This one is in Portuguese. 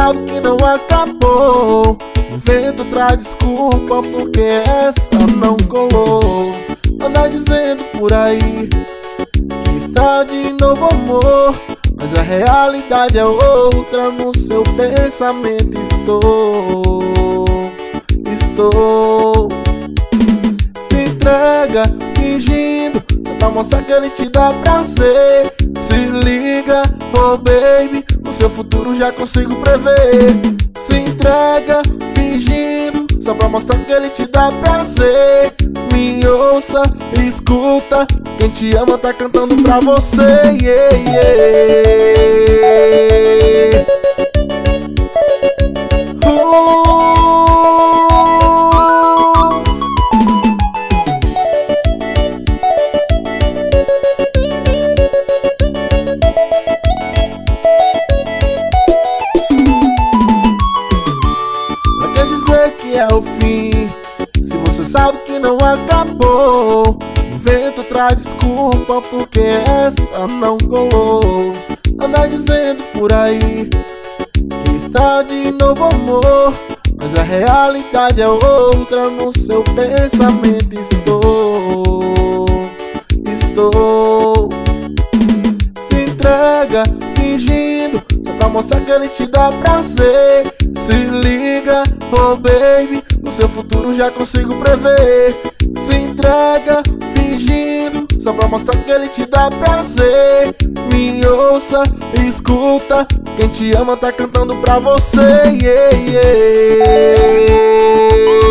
sabe que não acabou. Inventa outra desculpa porque essa não colou. Anda dizendo por aí que está de novo amor, mas a realidade é outra. No seu pensamento estou. Se entrega fingindo só pra mostrar que ele te dá prazer. Se liga, oh baby, o seu futuro já consigo prever. Se entrega fingindo só pra mostrar que ele te dá prazer. Me ouça, escuta, quem te ama tá cantando pra você, yeah, yeah. Pra que dizer que é o fim, se você sabe que não acabou? Inventa outra desculpa porque essa não colou. Anda dizendo por aí que está de novo amor, mas a realidade é outra. No seu pensamento estou. Se entrega fingindo só pra mostrar que ele te dá prazer. Se liga, oh baby, o seu futuro já consigo prever. Se entrega fingindo só pra mostrar que ele te dá prazer. Me ouça, escuta, quem te ama tá cantando pra você, yeah, yeah.